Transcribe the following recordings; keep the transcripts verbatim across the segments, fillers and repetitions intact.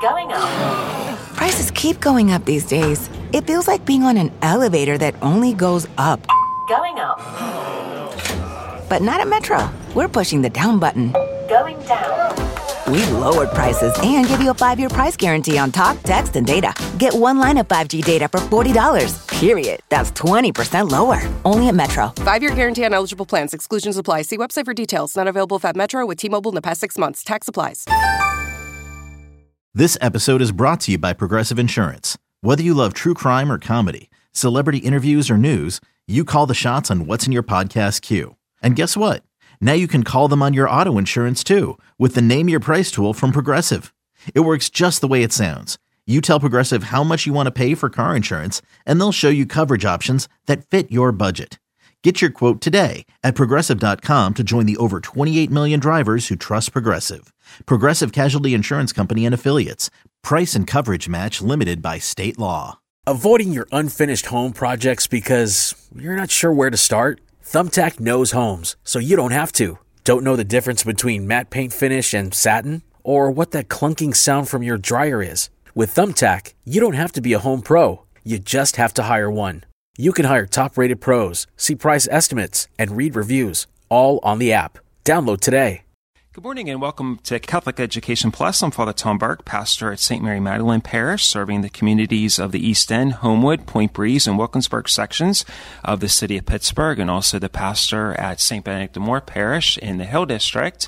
Going up. Prices keep going up these days. It feels like being on an elevator that only goes up. Going up. But not at Metro. We're pushing the down button. Going down. We've lowered prices and give you a five-year price guarantee on talk, text, and data. Get one line of five G data for forty dollars. Period. That's twenty percent lower. Only at Metro. Five-year guarantee on eligible plans. Exclusions apply. See website for details. Not available at Metro with T-Mobile in the past six months. Tax applies. This episode is brought to you by Progressive Insurance. Whether you love true crime or comedy, celebrity interviews or news, you call the shots on what's in your podcast queue. And guess what? Now you can call them on your auto insurance too with the Name Your Price tool from Progressive. It works just the way it sounds. You tell Progressive how much you want to pay for car insurance, and they'll show you coverage options that fit your budget. Get your quote today at Progressive dot com to join the over twenty-eight million drivers who trust Progressive. Progressive Casualty Insurance Company and Affiliates. Price and coverage match limited by state law. Avoiding your unfinished home projects because you're not sure where to start? Thumbtack knows homes, so you don't have to. Don't know the difference between matte paint finish and satin? Or what that clunking sound from your dryer is? With Thumbtack, you don't have to be a home pro. You just have to hire one. You can hire top-rated pros, see price estimates, and read reviews, all on the app. Download today. Good morning and welcome to Catholic Education Plus. I'm Father Tom Burke, pastor at Saint Mary Magdalene Parish, serving the communities of the East End, Homewood, Point Breeze, and Wilkinsburg sections of the city of Pittsburgh, and also the pastor at Saint Benedict de Moore Parish in the Hill District.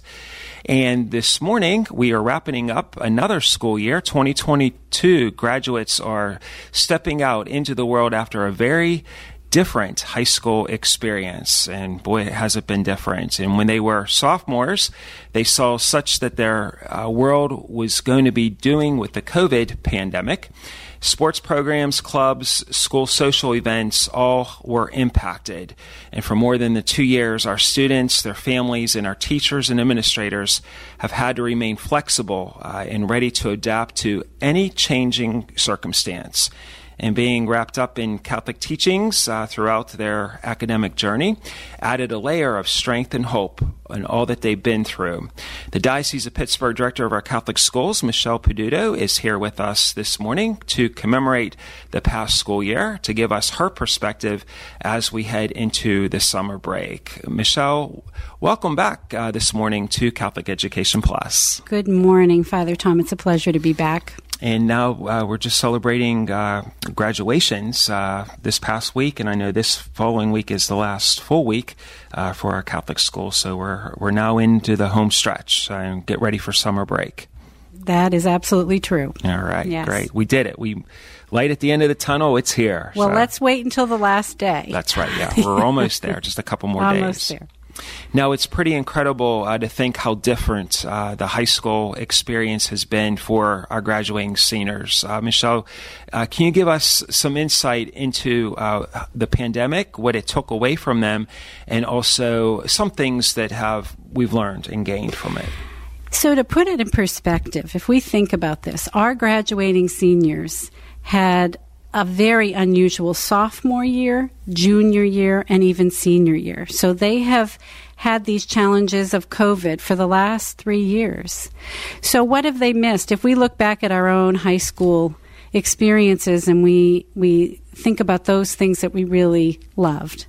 And this morning, we are wrapping up another school year. twenty twenty-two graduates are stepping out into the world after a very different high school experience. And boy, has it been different. And when they were sophomores, they saw such that their uh, world was going to be doing with the COVID pandemic. Sports programs, clubs, school social events, all were impacted. And for more than the two years, our students, their families, and our teachers and administrators have had to remain flexible uh, and ready to adapt to any changing circumstance. And being wrapped up in Catholic teachings uh, throughout their academic journey added a layer of strength and hope in all that they've been through. The Diocese of Pittsburgh Director of our Catholic Schools, Michelle Peduto, is here with us this morning to commemorate the past school year, to give us her perspective as we head into the summer break. Michelle, welcome back uh, this morning to Catholic Education Plus. Good morning, Father Tom. It's a pleasure to be back. And now uh, we're just celebrating uh, graduations uh, this past week, and I know this following week is the last full week uh, for our Catholic school. So we're we're now into the home stretch and get ready for summer break. That is absolutely true. All right, yes. Great. We did it. We light at the end of the tunnel. It's here. Well, so. Let's wait until the last day. That's right. Yeah, we're almost there. Just a couple more almost days. Almost there. Now, it's pretty incredible uh, to think how different uh, the high school experience has been for our graduating seniors. Uh, Michelle, uh, can you give us some insight into uh, the pandemic, what it took away from them, and also some things that have we've learned and gained from it? So to put it in perspective, if we think about this, our graduating seniors had a very unusual sophomore year, junior year, and even senior year. So they have had these challenges of COVID for the last three years. So what have they missed? If we look back at our own high school experiences and we we think about those things that we really loved,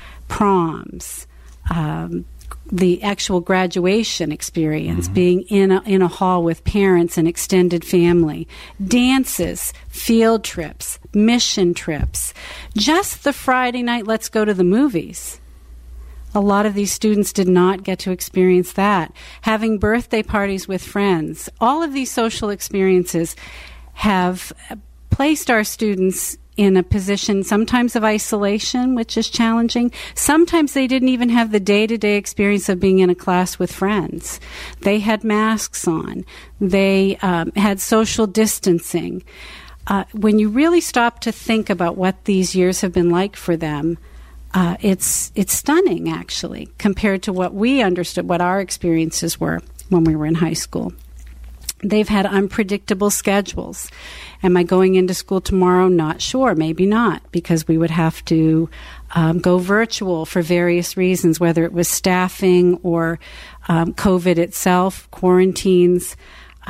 proms, um, the actual graduation experience, mm-hmm. being in a, in a hall with parents and extended family, dances, field trips, mission trips, just the Friday night, let's go to the movies. A lot of these students did not get to experience that. Having birthday parties with friends, all of these social experiences have placed our students in a position sometimes of isolation, which is challenging. Sometimes they didn't even have the day-to-day experience of being in a class with friends. They had masks on. They um, had social distancing. Uh, when you really stop to think about what these years have been like for them, uh, it's it's stunning, actually, compared to what we understood, what our experiences were when we were in high school. They've had unpredictable schedules. Am I going into school tomorrow? Not sure. Maybe not, because we would have to um, go virtual for various reasons, whether it was staffing or um, COVID itself, quarantines.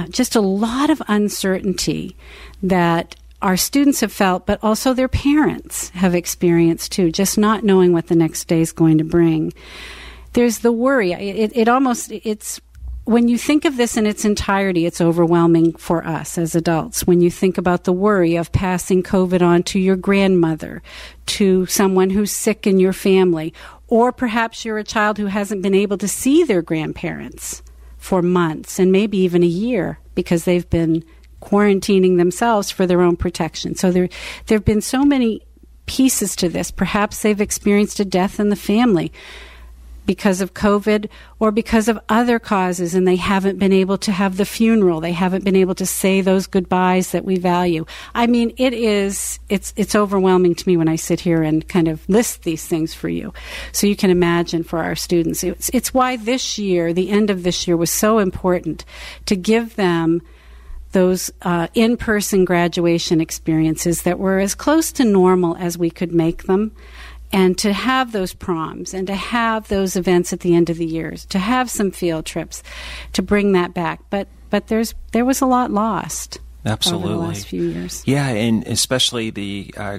uh, just a lot of uncertainty that our students have felt, but also their parents have experienced too, just not knowing what the next day is going to bring. There's the worry. It, it almost, it's, when you think of this in its entirety, it's overwhelming for us as adults. When you think about the worry of passing COVID on to your grandmother, to someone who's sick in your family, or perhaps you're a child who hasn't been able to see their grandparents for months and maybe even a year because they've been quarantining themselves for their own protection. So there there have been so many pieces to this. Perhaps they've experienced a death in the family because of COVID or because of other causes, and they haven't been able to have the funeral. They haven't been able to say those goodbyes that we value. I mean, it is, it's it's overwhelming to me when I sit here and kind of list these things for you. So you can imagine for our students. It's, it's why this year, the end of this year, was so important to give them those uh, in-person graduation experiences that were as close to normal as we could make them, and to have those proms and to have those events at the end of the years, to have some field trips, to bring that back. But but there's there was a lot lost. Absolutely. Over the last few years. Yeah, and especially the uh,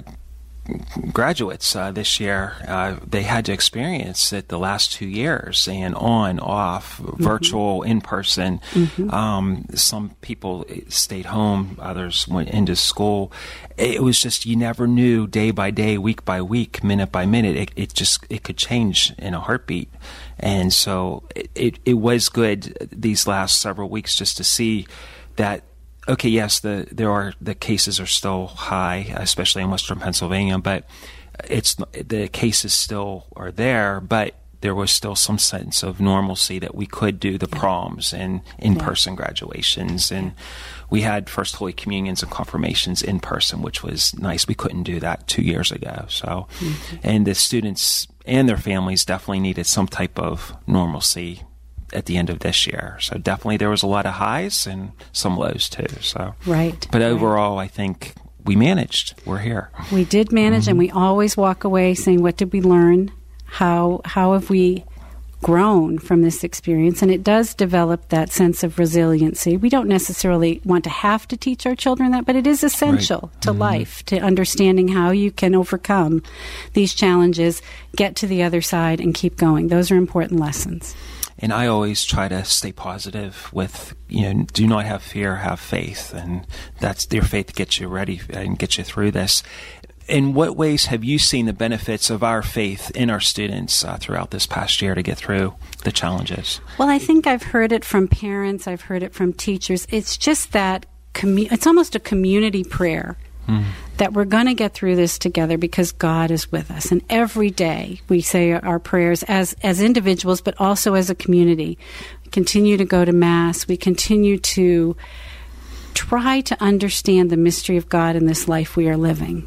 graduates uh, this year, uh, they had to experience it the last two years and on, off, mm-hmm. virtual, in person. Mm-hmm. Um, some people stayed home, others went into school. It was just, you never knew day by day, week by week, minute by minute. It, it just, it could change in a heartbeat. And so it, it, it was good these last several weeks just to see that, okay, yes, the there are the cases are still high, especially in Western Pennsylvania, but it's the cases still are there, but there was still some sense of normalcy that we could do the proms and in-person yeah. graduations, and we had First Holy Communions and confirmations in person, which was nice. We couldn't do that two years ago. So, mm-hmm. and the students and their families definitely needed some type of normalcy at the end of this year. So definitely there was a lot of highs and some lows too. So right. But overall, right. I think we managed. We're here. We did manage, mm-hmm. and we always walk away saying, what did we learn? How how have we grown from this experience? And it does develop that sense of resiliency. We don't necessarily want to have to teach our children that, but it is essential right. to mm-hmm. life, to understanding how you can overcome these challenges, get to the other side, and keep going. Those are important lessons. And I always try to stay positive with, you know, do not have fear, have faith. And that's your faith gets you ready and gets you through this. In what ways have you seen the benefits of our faith in our students uh, throughout this past year to get through the challenges? Well, I think I've heard it from parents. I've heard it from teachers. It's just that commu- it's almost a community prayer. Mm. That we're going to get through this together because God is with us. And every day we say our prayers as, as individuals, but also as a community. We continue to go to Mass. We continue to try to understand the mystery of God in this life we are living,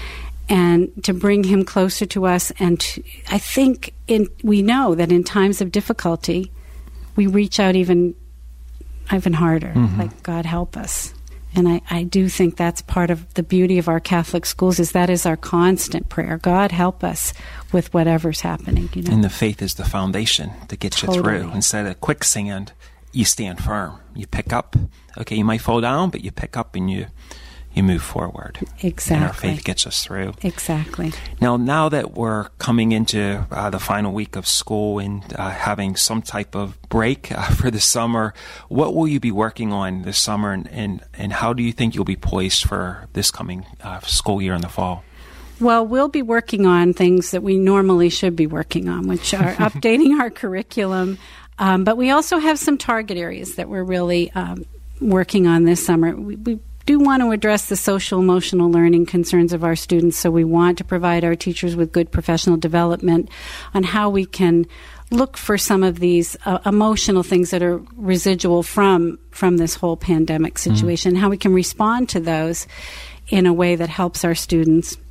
and to bring Him closer to us. And to, I think in, we know that in times of difficulty, we reach out even, even harder, mm-hmm. like, God help us. And I, I do think that's part of the beauty of our Catholic schools, is that is our constant prayer. God help us with whatever's happening. You know? And the faith is the foundation to get totally. you through. Instead of quicksand, you stand firm. You pick up. Okay, you might fall down, but you pick up and you you move forward. Exactly. And our faith gets us through. Exactly. Now, now that we're coming into uh, the final week of school and uh, having some type of break uh, for the summer, what will you be working on this summer, and, and, and how do you think you'll be poised for this coming uh, school year in the fall? Well, we'll be working on things that we normally should be working on, which are updating our curriculum. Um, but we also have some target areas that we're really um, working on this summer. We, we do want to address the social emotional learning concerns of our students, so we want to provide our teachers with good professional development on how we can look for some of these uh, emotional things that are residual from from this whole pandemic situation, mm-hmm. how we can respond to those in a way that helps our students.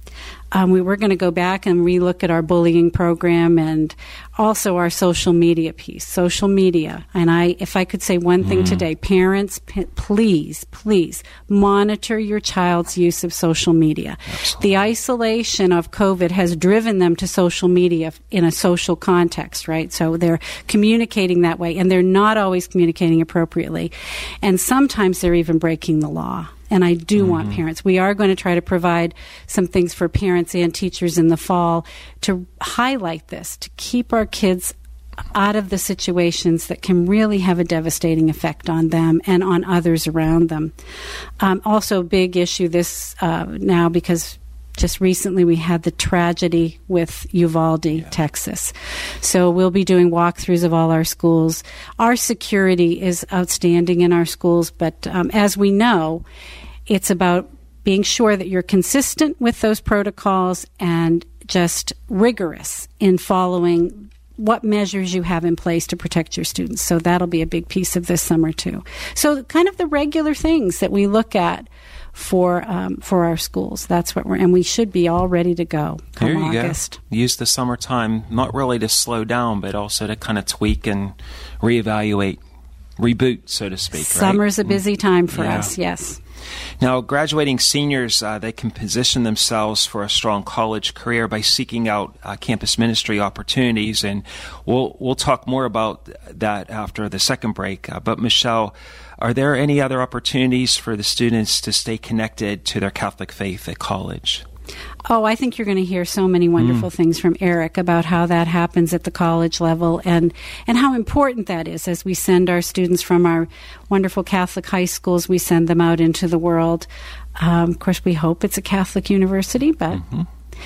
um, we were going to go back and relook at our bullying program and also our social media piece. Social media, and I, if I could say one thing mm. today, parents, p- please, please monitor your child's use of social media. Absolutely. The isolation of COVID has driven them to social media in a social context, right? So they're communicating that way, and they're not always communicating appropriately, and sometimes they're even breaking the law. And I do mm-hmm. want parents. We are going to try to provide some things for parents and teachers in the fall to highlight this, to keep our kids out of the situations that can really have a devastating effect on them and on others around them. Um, also, a big issue this uh, now because just recently we had the tragedy with Uvalde, yeah. Texas. So we'll be doing walkthroughs of all our schools. Our security is outstanding in our schools, but um, as we know, it's about being sure that you're consistent with those protocols and just rigorous in following what measures you have in place to protect your students. So that'll be a big piece of this summer too. So kind of the regular things that we look at for um, for our schools. That's what we're, and we should be all ready to go come there you August. Go. Use the summertime not really to slow down, but also to kind of tweak and reevaluate, reboot, so to speak. Summer's right? a busy time for yeah. us. Yes. Now, graduating seniors, uh, they can position themselves for a strong college career by seeking out uh, campus ministry opportunities, and we'll we'll talk more about that after the second break. Uh, but Michelle, are there any other opportunities for the students to stay connected to their Catholic faith at college? Oh, I think you're going to hear so many wonderful mm. things from Eric about how that happens at the college level and, and how important that is as we send our students from our wonderful Catholic high schools, we send them out into the world. Um, of course, we hope it's a Catholic university, but mm-hmm.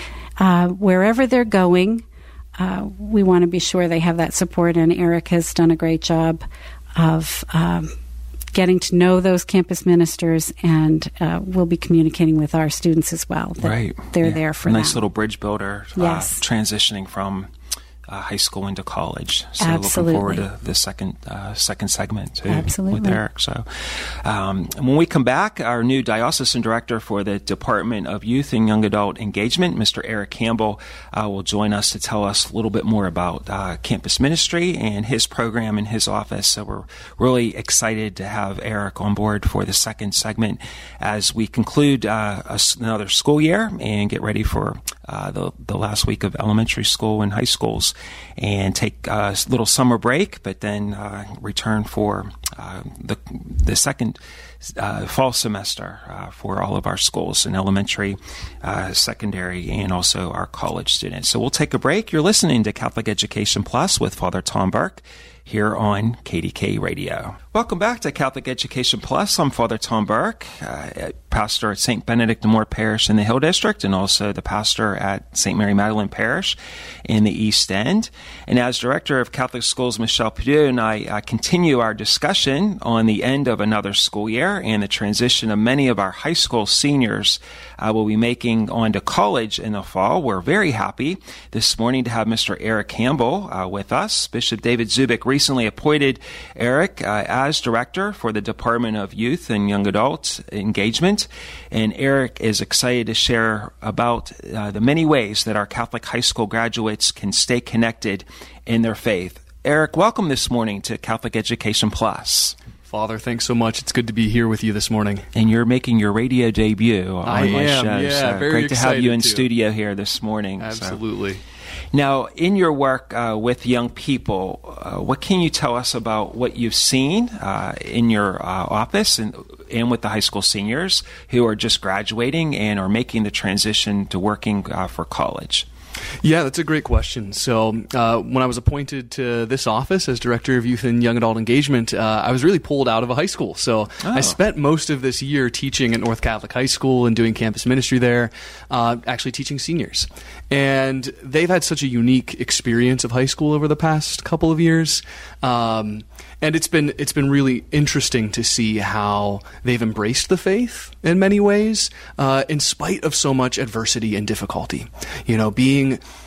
uh, wherever they're going, uh, we want to be sure they have that support, and Eric has done a great job of um, getting to know those campus ministers, and uh, we'll be communicating with our students as well. Right. They're yeah. there for nice them. little bridge builder yes. uh, transitioning from uh, high school into college. So Absolutely. looking forward to the second uh, second segment too Absolutely. with Eric. So um, when we come back, our new diocesan director for the Department of Youth and Young Adult Engagement, Mister Eric Campbell, uh, will join us to tell us a little bit more about uh, campus ministry and his program in his office. So we're really excited to have Eric on board for the second segment as we conclude uh, a, another school year and get ready for uh, the, the last week of elementary school and high schools, and take a little summer break, but then uh, return for uh, the the second uh, fall semester uh, for all of our schools in elementary, uh, secondary, and also our college students. So we'll take a break. You're listening to Catholic Education Plus with Father Tom Burke here on K D K Radio. Welcome back to Catholic Education Plus. I'm Father Tom Burke, uh, pastor at Saint Benedict de Moore Parish in the Hill District, and also the pastor at Saint Mary Magdalene Parish in the East End. And as director of Catholic Schools, Michelle Perdue and I uh, continue our discussion on the end of another school year and the transition of many of our high school seniors uh, will be making on to college in the fall. We're very happy this morning to have Mister Eric Campbell uh, with us. Bishop David Zubik recently appointed Eric uh, as director for the Department of Youth and Young Adult Engagement, and Eric is excited to share about uh, the many ways that our Catholic high school graduates can stay connected in their faith. Eric, welcome this morning to Catholic Education Plus. Father, thanks so much. It's good to be here with you this morning. And you're making your radio debut on I my am, show. Yeah, so very great to have you in to. studio here this morning. Absolutely. So. Now, in your work uh, with young people, uh, what can you tell us about what you've seen uh, in your uh, office and, and with the high school seniors who are just graduating and are making the transition to working uh, for college? Yeah, that's a great question. So uh, when I was appointed to this office as Director of Youth and Young Adult Engagement, uh, I was really pulled out of a high school. So oh. I spent most of this year teaching at North Catholic High School and doing campus ministry there, uh, actually teaching seniors. And they've had such a unique experience of high school over the past couple of years. Um, and it's been it's been really interesting to see how they've embraced the faith in many ways, uh, in spite of so much adversity and difficulty. You know, being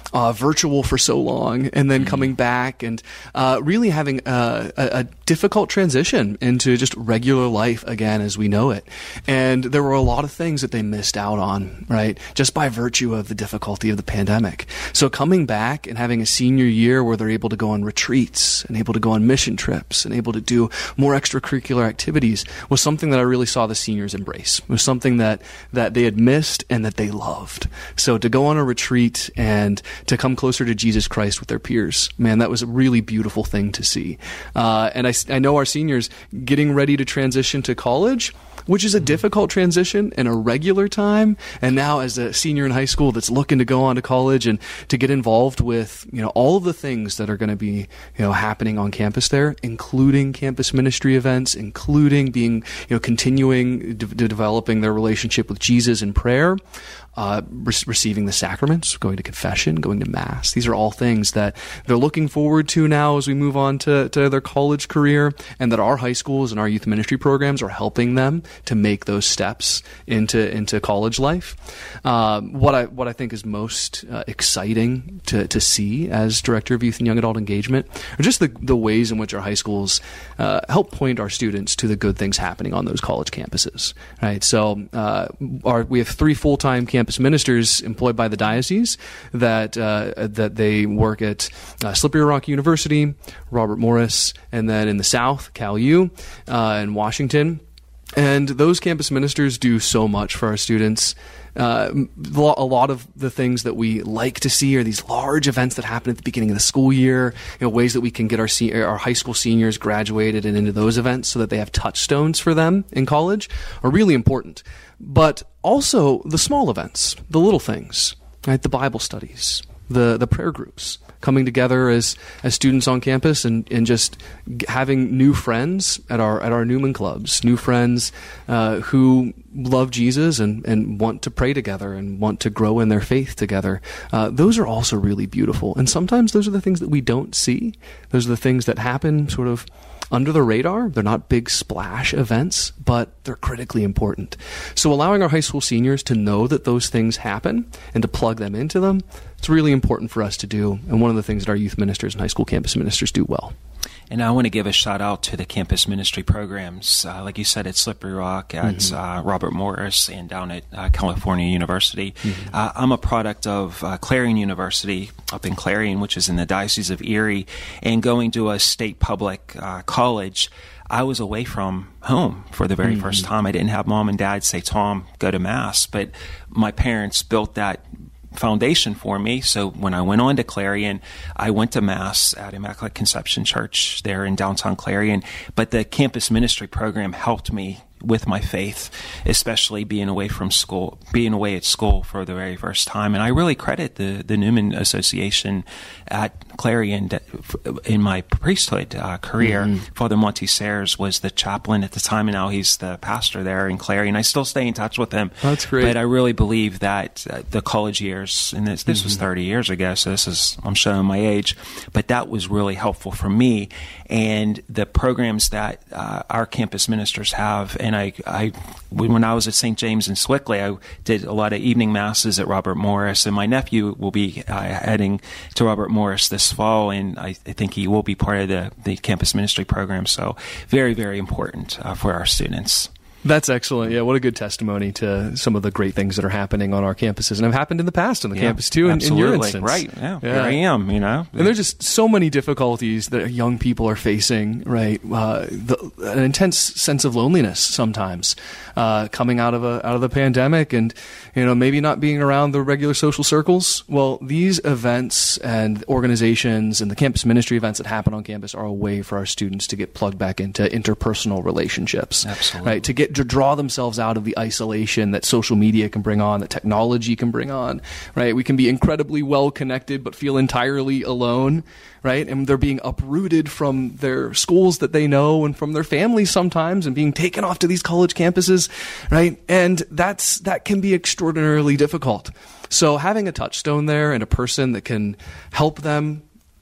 uh, virtual for so long, and then coming back and uh, really having a, a, a difficult transition into just regular life again as we know it. And there were a lot of things that they missed out on, right, just by virtue of the difficulty of the pandemic. So coming back and having a senior year where they're able to go on retreats and able to go on mission trips and able to do more extracurricular activities was something that I really saw the seniors embrace. It was something that, that they had missed and that they loved. So to go on a retreat and to come closer to Jesus Christ with their peers, man, that was a really beautiful thing to see. Uh, and I, I know our seniors getting ready to transition to college, which is a difficult transition in a regular time. And now as a senior in high school that's looking to go on to college and to get involved with, you know, all of the things that are going to be, you know, happening on campus there, including campus ministry events, including being, you know, continuing de- de- developing their relationship with Jesus in prayer. Uh, re- receiving the sacraments, going to confession, going to Mass. These are all things that they're looking forward to now as we move on to, to their college career, and that our high schools and our youth ministry programs are helping them to make those steps into into college life. Uh, what I what I think is most uh, exciting to, to see as Director of Youth and Young Adult Engagement are just the, the ways in which our high schools uh, help point our students to the good things happening on those college campuses. Right. So uh, our, we have three full-time campuses ministers employed by the diocese that uh, that they work at uh, Slippery Rock University, Robert Morris, and then in the South, Cal U, uh, in Washington. And those campus ministers do so much for our students. Uh, a lot of the things that we like to see are these large events that happen at the beginning of the school year, you know, ways that we can get our se- our high school seniors graduated and into those events so that they have touchstones for them in college are really important. But also the small events, the little things, right? The Bible studies, the, the prayer groups, coming together as, as students on campus and, and just having new friends at our at our Newman clubs, new friends uh, who love Jesus and, and want to pray together and want to grow in their faith together. Uh, those are also really beautiful. And sometimes those are the things that we don't see. Those are the things that happen sort of under the radar. They're not big splash events, but they're critically important. So allowing our high school seniors to know that those things happen and to plug them into them, it's really important for us to do. And one of the things that our youth ministers and high school campus ministers do well. And I want to give a shout out to the campus ministry programs, uh, like you said, at Slippery Rock, at mm-hmm. uh, Robert Morris, and down at uh, California University. Mm-hmm. Uh, I'm a product of uh, Clarion University up in Clarion, which is in the Diocese of Erie, and going to a state public uh, college. I was away from home for the very mm-hmm. first time. I didn't have mom and dad say, Tom, go to Mass. But my parents built that foundation for me. So when I went on to Clarion, I went to Mass at Immaculate Conception Church there in downtown Clarion. But the campus ministry program helped me with my faith, especially being away from school, being away at school for the very first time. And I really credit the, the Newman Association at Clarion in my priesthood uh, career. Mm-hmm. Father Monty Sayers was the chaplain at the time, and now he's the pastor there in Clarion. I still stay in touch with him. That's great. But I really believe that uh, the college years, and this, this mm-hmm. was thirty years ago, so this is, I'm showing my age, but that was really helpful for me. And the programs that uh, our campus ministers have, and I, I, when I was at Saint James in Swickley, I did a lot of evening masses at Robert Morris, and my nephew will be uh, heading to Robert Morris this fall, and I, I think he will be part of the, the campus ministry program. So very, very important uh, for our students. That's excellent. Yeah, what a good testimony to some of the great things that are happening on our campuses and have happened in the past on the yeah, campus too, in, in your instance. Right, yeah, yeah. Here I am, you know. And there's just so many difficulties that young people are facing, right? Uh, the, an intense sense of loneliness sometimes uh, coming out of a out of the pandemic and, you know, maybe not being around the regular social circles. Well, these events and organizations and the campus ministry events that happen on campus are a way for our students to get plugged back into interpersonal relationships. Absolutely. Right? To get to draw themselves out of the isolation that social media can bring on, that technology can bring on, right? We can be incredibly well connected but feel entirely alone, right? And they're being uprooted from their schools that they know and from their families sometimes and being taken off to these college campuses, right? And that's that can be extraordinarily difficult. So having a touchstone there and a person that can help them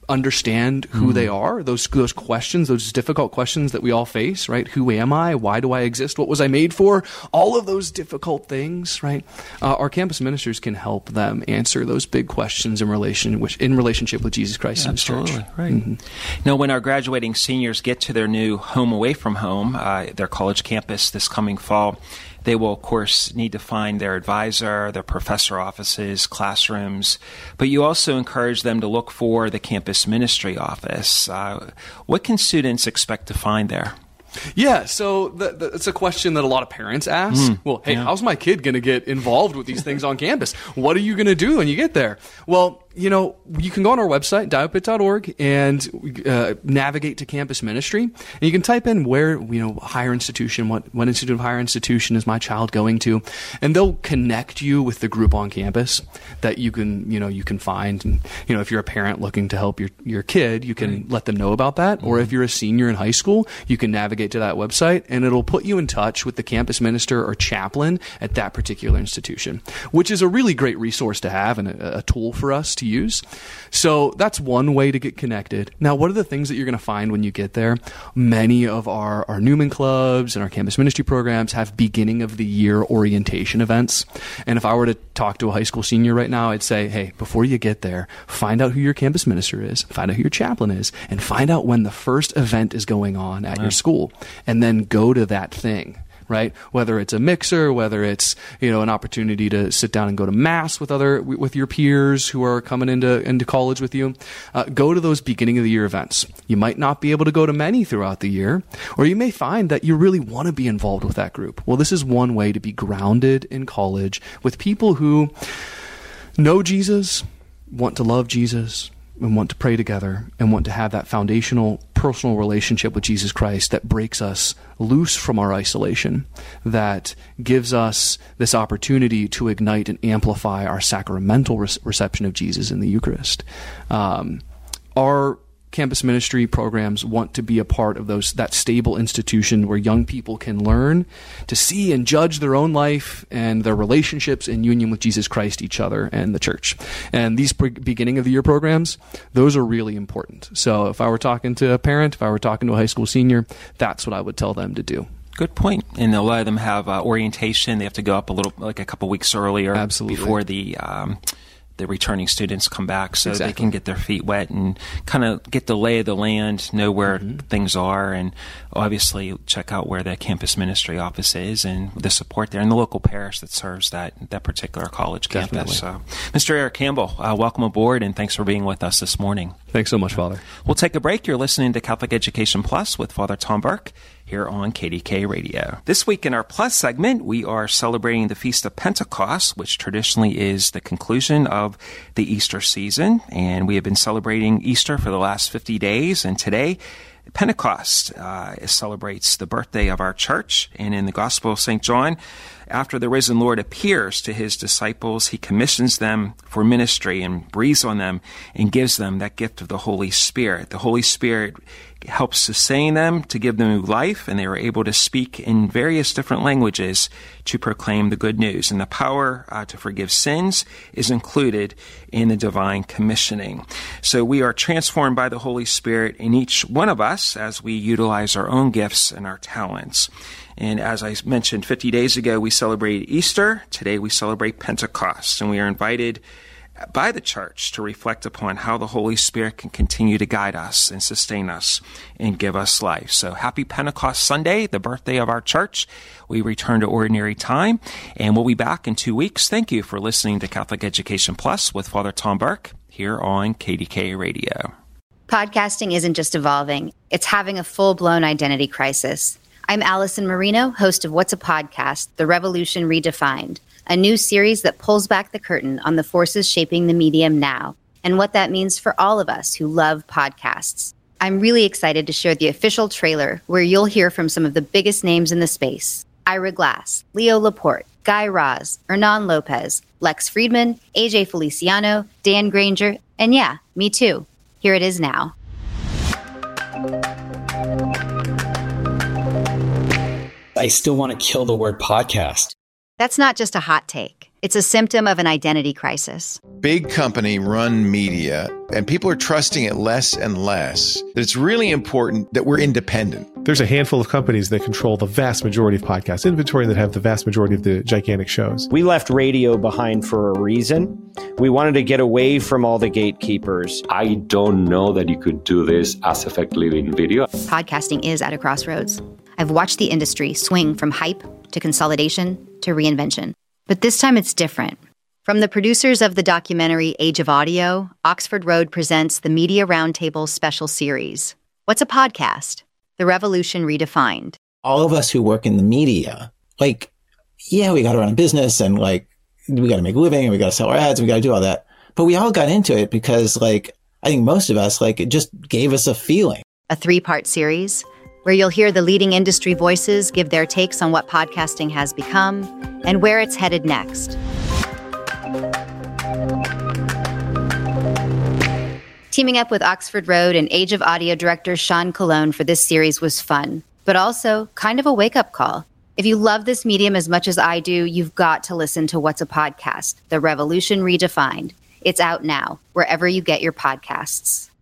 understand who mm. they are, those those questions, those difficult questions that we all face, right? Who am I? Why do I exist? What was I made for? All of those difficult things, right? Uh, our campus ministers can help them answer those big questions in relation which in relationship with Jesus Christ yeah, and His church. Right. Mm-hmm. Now, when our graduating seniors get to their new home away from home, uh, their college campus this coming fall, they will, of course, need to find their advisor, their professor offices, classrooms, but you also encourage them to look for the campus ministry office. Uh, what can students expect to find there? Yeah, so the, the, it's a question that a lot of parents ask. Mm, well, hey, yeah. how's my kid going to get involved with these things on campus? What are you going to do when you get there? Well, you know, you can go on our website, diopit dot org, and uh, navigate to campus ministry. And you can type in where, you know, higher institution, what, what institute of higher institution is my child going to? And they'll connect you with the group on campus that you can, you know, you can find. And, you know, if you're a parent looking to help your, your kid, you can right. let them know about that. Mm-hmm. Or if you're a senior in high school, you can navigate to that website, and it'll put you in touch with the campus minister or chaplain at that particular institution, which is a really great resource to have and a, a tool for us to use. So that's one way to get connected. Now, what are the things that you're going to find when you get there? Many of our, our Newman clubs and our campus ministry programs have beginning of the year orientation events. And if I were to talk to a high school senior right now, I'd say, hey, before you get there, find out who your campus minister is, find out who your chaplain is, and find out when the first event is going on at wow. your school. And then go to that thing, right? Whether it's a mixer, whether it's, you know, an opportunity to sit down and go to mass with other, with your peers who are coming into, into college with you, uh, go to those beginning of the year events. You might not be able to go to many throughout the year, or you may find that you really want to be involved with that group. Well, this is one way to be grounded in college with people who know Jesus, want to love Jesus, and want to pray together, and want to have that foundational personal relationship with Jesus Christ that breaks us loose from our isolation, that gives us this opportunity to ignite and amplify our sacramental re- reception of Jesus in the Eucharist. Um, our campus ministry programs want to be a part of those that stable institution where young people can learn to see and judge their own life and their relationships in union with Jesus Christ, each other, and the church. And these pre- beginning of the year programs, those are really important. So if I were talking to a parent, if I were talking to a high school senior, that's what I would tell them to do. Good point. And a lot of them have uh, orientation. They have to go up a little, like a couple weeks earlier. Absolutely. Before the um, the returning students come back, so exactly. they can get their feet wet and kind of get the lay of the land, know where mm-hmm. things are, and obviously check out where the campus ministry office is and the support there, and the local parish that serves that that particular college campus. So, Mister Eric Campbell, uh, welcome aboard, and thanks for being with us this morning. Thanks so much, Father. We'll take a break. You're listening to Catholic Education Plus with Father Tom Burke here on K D K Radio. This week in our Plus segment, we are celebrating the Feast of Pentecost, which traditionally is the conclusion of the Easter season. And we have been celebrating Easter for the last fifty days. And today, Pentecost uh, celebrates the birthday of our church. And in the Gospel of Saint John, after the risen Lord appears to his disciples, he commissions them for ministry and breathes on them and gives them that gift of the Holy Spirit. The Holy Spirit helps sustain them, to give them new life, and they are able to speak in various different languages to proclaim the good news. And the power uh, to forgive sins is included in the divine commissioning. So we are transformed by the Holy Spirit in each one of us as we utilize our own gifts and our talents. And as I mentioned, fifty days ago, we celebrated Easter. Today, we celebrate Pentecost. And we are invited by the church to reflect upon how the Holy Spirit can continue to guide us and sustain us and give us life. So happy Pentecost Sunday, the birthday of our church. We return to ordinary time, and we'll be back in two weeks. Thank you for listening to Catholic Education Plus with Father Tom Burke here on K D K Radio. Podcasting isn't just evolving. It's having a full-blown identity crisis. I'm Allison Marino, host of What's a Podcast? The Revolution Redefined, a new series that pulls back the curtain on the forces shaping the medium now and what that means for all of us who love podcasts. I'm really excited to share the official trailer where you'll hear from some of the biggest names in the space. Ira Glass, Leo Laporte, Guy Raz, Hernan Lopez, Lex Friedman, A J Feliciano, Dan Granger, and yeah, me too. Here it is now. I still want to kill the word podcast. That's not just a hot take. It's a symptom of an identity crisis. Big company run media, and people are trusting it less and less. That it's really important that we're independent. There's a handful of companies that control the vast majority of podcast inventory and that have the vast majority of the gigantic shows. We left radio behind for a reason. We wanted to get away from all the gatekeepers. I don't know that you could do this as effectively in video. Podcasting is at a crossroads. I've watched the industry swing from hype to consolidation to reinvention. But this time it's different. From the producers of the documentary Age of Audio, Oxford Road presents the Media Roundtable special series. What's a podcast? The Revolution Redefined. All of us who work in the media, like, yeah, we got to run a business and like, we got to make a living and we got to sell our ads and we got to do all that. But we all got into it because like, I think most of us, like, it just gave us a feeling. A three-part series where you'll hear the leading industry voices give their takes on what podcasting has become and where it's headed next. Teaming up with Oxford Road and Age of Audio director Sean Colon for this series was fun, but also kind of a wake-up call. If you love this medium as much as I do, you've got to listen to What's a Podcast? The Revolution Redefined. It's out now, wherever you get your podcasts.